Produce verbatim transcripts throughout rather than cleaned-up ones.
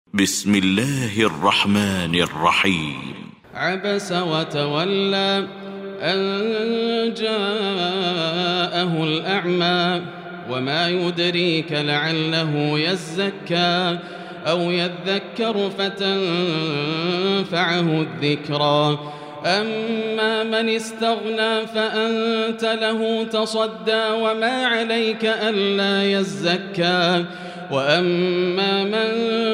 بسم الله الرحمن الرحيم. عبس وتولى أن جاءه الأعمى وما يدريك لعله يزكى أو يذكر فتنفعه الذكرى أما من استغنى فأنت له تصدى وما عليك ألا يزكى وأما من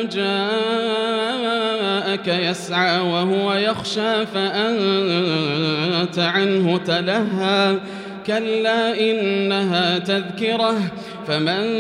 جاءك يسعى وهو يخشى فأنت عنه تلهى كلا إنها تذكرة فمن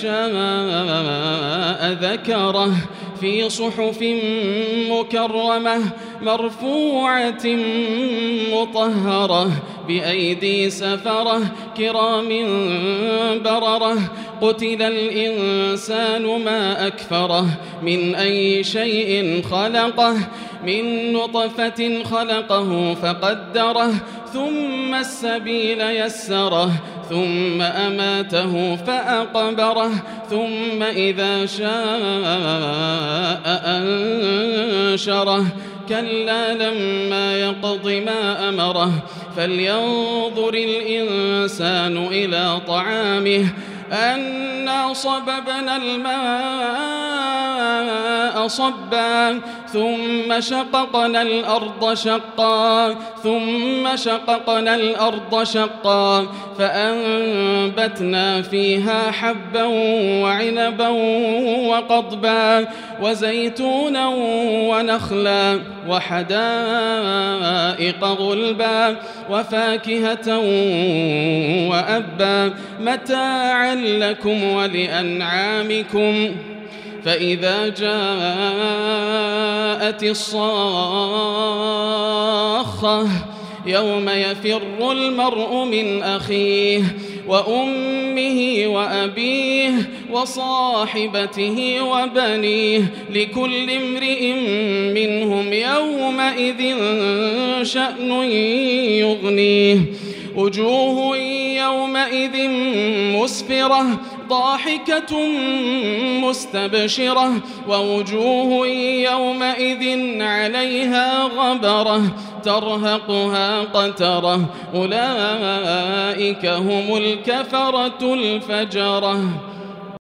شاء ذكره في صحف مكرمة مرفوعة مطهرة بأيدي سفرة كرام بررة قتل الإنسان ما أكفره من أي شيء خلقه من نطفة خلقه فقدره ثم السبيل يسره ثم أماته فأقبره ثم إذا شاء أنشره كلا لما يقض ما أمره فلينظر الإنسان إلى طعامه أنا صببنا الماء صبا ثم شققنا الأرض شقا ثم شققنا الأرض شقا فأنبتنا فيها حبا وعنبا وقضبا وزيتونا ونخلا وحدائق غلبا وفاكهة وأبا متاعا لكم ولأنعامكم فإذا جاءت الصاخة يوم يفر المرء من أخيه وأمه وأبيه وصاحبته وبنيه لكل امرئ منهم يومئذ شأن يغنيه وجوه يومئذ مسفرة ضاحكة مستبشرة ووجوه يومئذ عليها غبرة ترهقها قترة أولئك هم الكفرة الفجرة.